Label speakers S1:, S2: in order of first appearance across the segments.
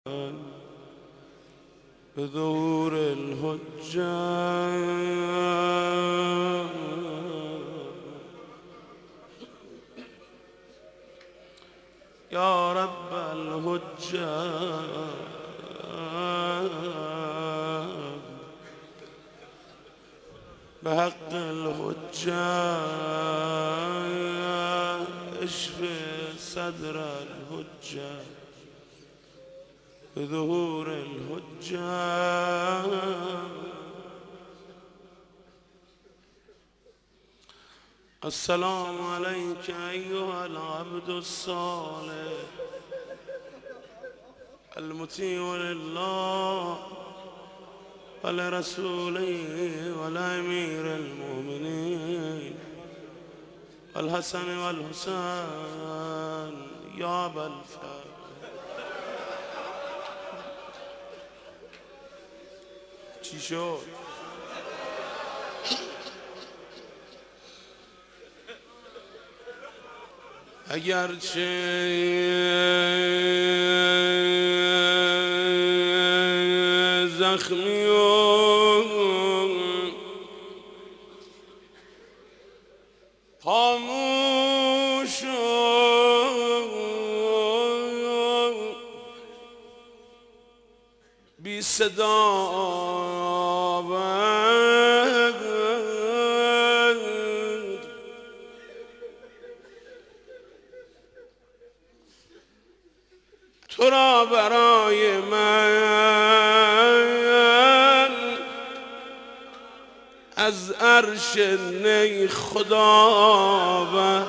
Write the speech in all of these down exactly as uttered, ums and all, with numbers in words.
S1: بظهور الحجة يا رب الحجة بحق الحجة اشفي صدر الحجة بظهور الحجة. السلام عليك أيها العبد الصالح المطيع لله ولرسوله ولأمير المؤمنين والحسن والحسين يا أبا الفضل. چی شد؟ اگرچه زخمی و خاموش و بی صدا تو را برای من از عرش نی خداوند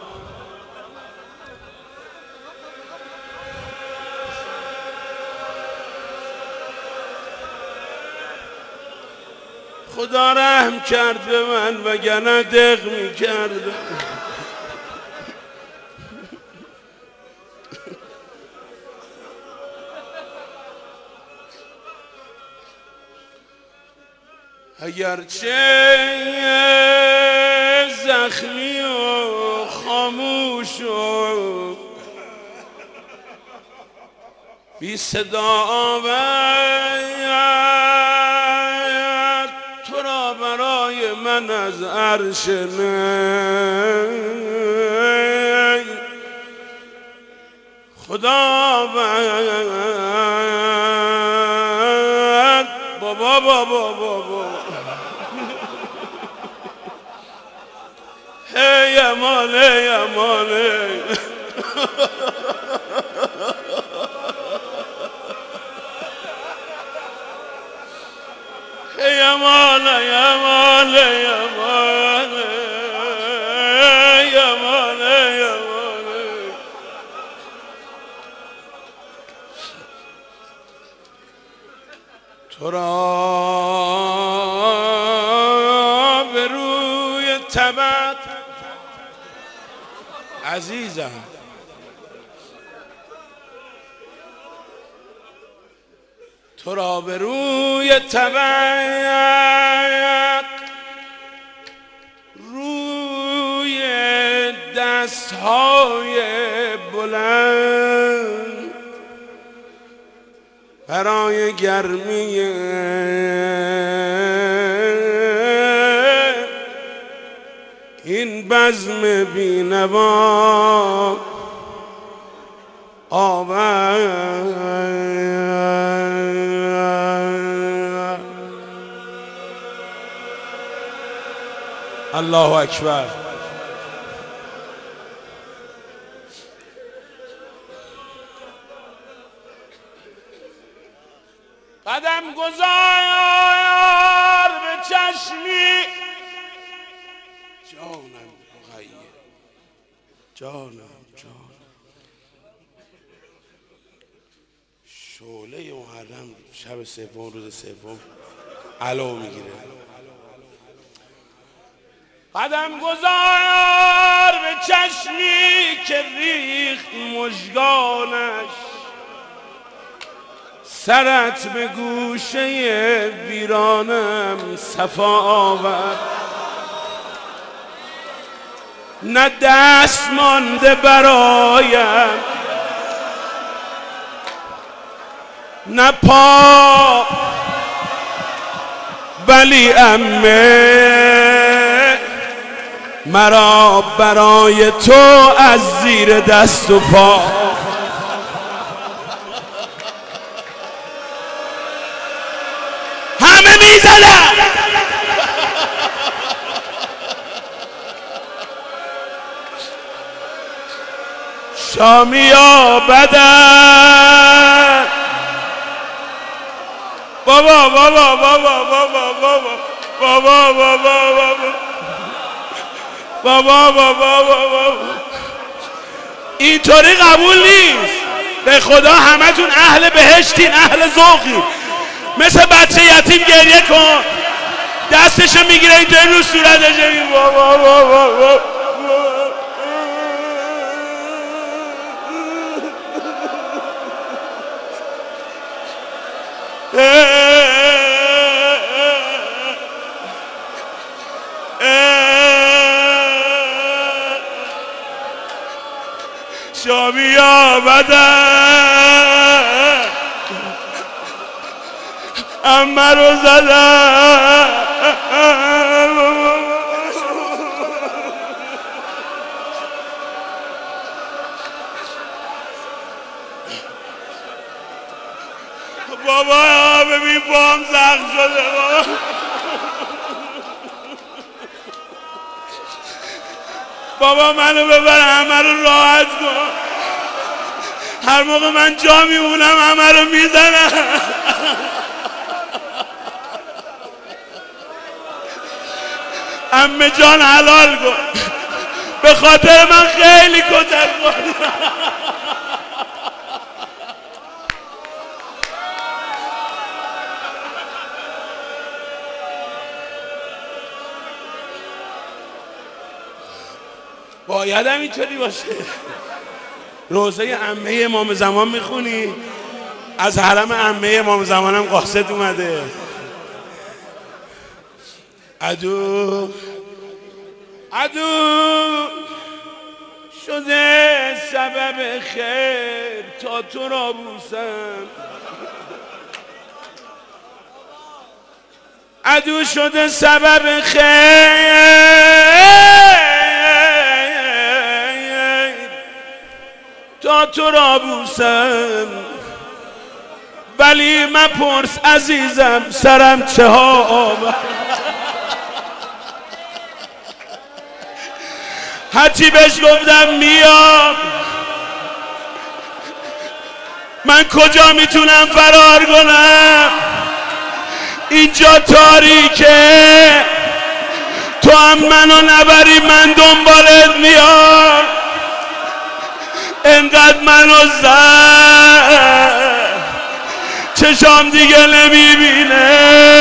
S1: خدا رحم کرد به من وگرنه دق می کردم. اگرچه زخمی و خاموش و بی صدا آورد تو را برای من از عرش نی خداوند بابا بابا بابا هی امان هی امان هی امان هی امان هی امان هی امان هی امان تو را به روی تبت عزیزم تو را به روی طبق روی دستهای بلند برای گرمی این بزم بینوا آورد. الله اکبر. قدم گذار به چشمی جانم مغیر جانم جانم شعله محرم شب سوم روز سوم علو میگیره. قدم گذار به چشمی که ریخت مژگانش سرت به گوشه ویرانم صفا آورد. نه دست مانده برایم نه پا ولی عمه مرا برای تو از زیر دست و پا. همه میزنن شامیا بدن بابا بابا بابا بابا بابا بابا بابا بابا بابا بابا اینطوری قبول نیست. به خدا همتون اهل بهشتین، اهل ذوقی. مثل بچه یتیم گریه کن، دستشو میگیره اینطوری رو صورتش میگه بابا بابا بابا. شامیا بدن عمه رو زدن. بابا ببین پام زخم شده بابا. بابا منو ببر، همه رو راحت کن. هر موقع من جا میمونم همه رو میزنم. عمه جان حلال کن، به خاطر من خیلی کتک خوردی. باید هم اینطوری باشه. روزه عمه امام زمان میخونی؟ از حرم عمه امام زمانم قاصد اومده. عدو عدو شده سبب خیر تا تو را بوسم. عدو شده سبب خیر تا تو را بوسم. ولی مپرس عزیزم سرم چه ها آورد. هرچی بهش گفتم میام، من کجا میتونم فرار کنم؟ اینجا تاریکه، تو هم منو نبری من دنبالت میام. انقدر منو زد چشام دیگه نمیبینه،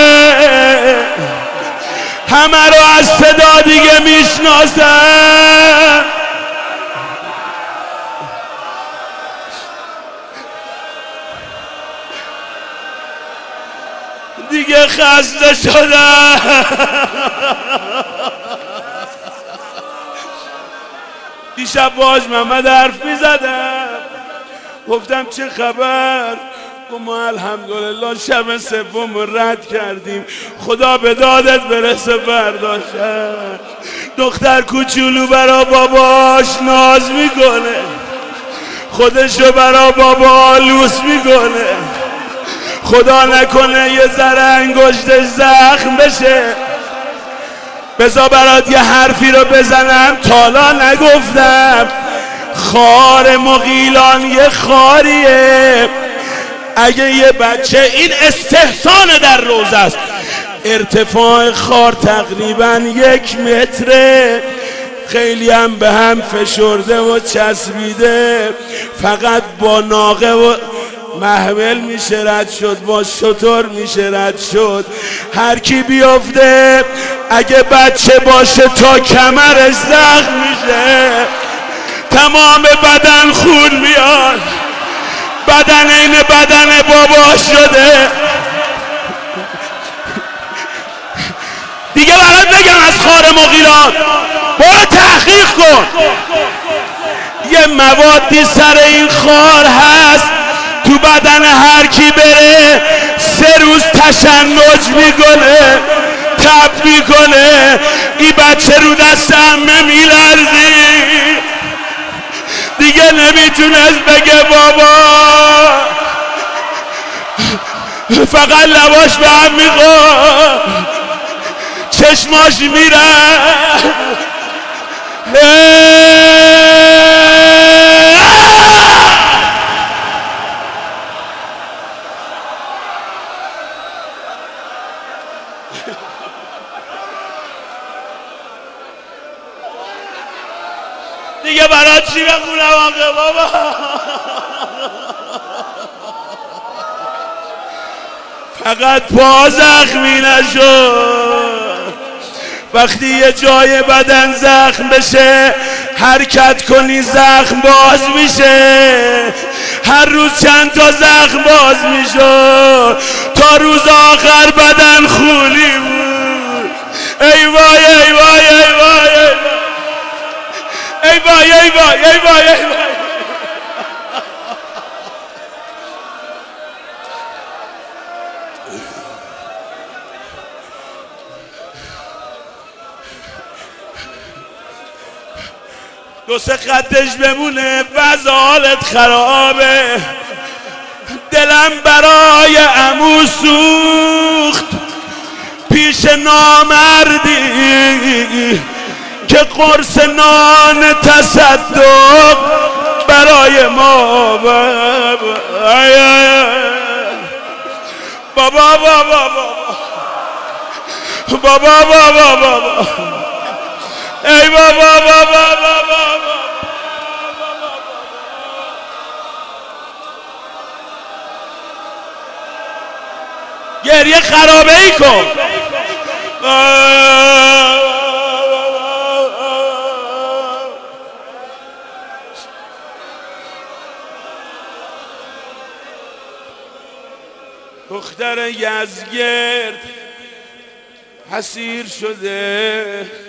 S1: همه رو از صدا دیگه میشناسم. دیگه خسته شدم. دیشب باج محمد حرف میزدم، گفتم چه خبر؟ و ما الحمدلله شب سوم رد کردیم، خدا به دادت برسه. برداشت دختر کوچولو برا باباش ناز میکنه، خودشو برا بابا لوس میکنه. خدا نکنه یه ذره انگشتش زخم بشه. بذار برات یه حرفی رو بزنم تالا نگفتم. خار مغیلان یه خاریه. اگه یه بچه، این استحسان در روزه است، ارتفاع خار تقریبا یک متره، خیلی هم به هم فشرده و چسبیده، فقط با ناقه و محمل میشه رد شد، با شتر میشه رد شد. هر کی بیفته اگه بچه باشه تا کمرش زخم میشه، تمام بدن خون میاد، بدن این بدن بابا شده. دیگه برات بگم از خار مغیلان برو تحقیق کن. یه موادی سر این خار هست تو بدن هر کی بره امروز تشنج میکنه، تب میکنه. این بچه رو دست عمه میلرزی، دیگه نمیتونست بگه بابا، فقط لباش به هم میخورد، چشماش میره. دیگه برای چی بخونم آقا بابا؟ فقط پا زخمی نشد. وقتی یه جای بدن زخم بشه حرکت کنی زخم باز میشه. هر روز چند تا زخم باز میشد تا روز آخر بدن خونی بود. ای وای ای وای ای وای ای وای ای وای ای وای ای وای. دو سه خطش بمونه وضع حالت خرابه. دلم برای عمو سوخت پیش نامردی که قرص نان تصدق برای ما. بابا بابا بابا بابا بابا بابا ای بابا بابا بابا. گریه خرابه ای کن. دختر یزگرد حسیر شده.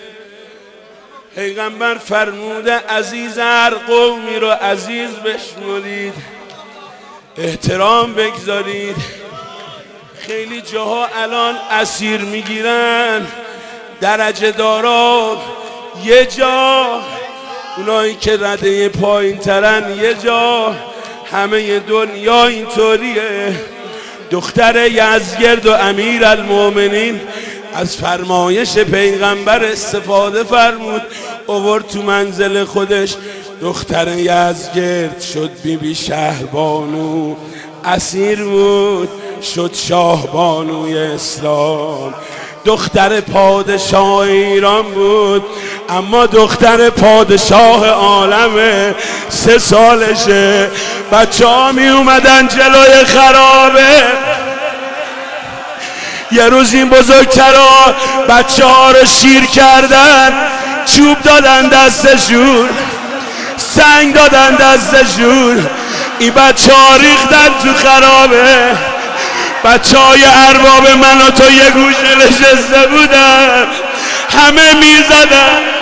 S1: پیغمبر فرموده عزیز هر قومی رو عزیز بشمرید، احترام بگذارید. خیلی جاها الان اسیر میگیرن درجه دارا، یه جا اونایی که رده پایین ترن، یه جا همه دنیا اینطوریه. دختر یزگرد و امیر المؤمنین از فرمایش پیغمبر استفاده فرمود، آورد تو منزل خودش. دختر یزگرد شد بی بی شهربانو، اسیر بود شد شاه بانوی اسلام. دختر پادشاه ایران بود اما دختر پادشاه عالمه. سه سالشه. بچه ها می اومدن جلوی خرابه. یه روز این بزرگترها بچه ها رو شیر کردن، چوب دادن دستشون، سنگ دادن دستشون. این بچه ها ریختن تو خرابه. بچه های ارباب من و تو یه گوشه نشسته بودن، همه میزدن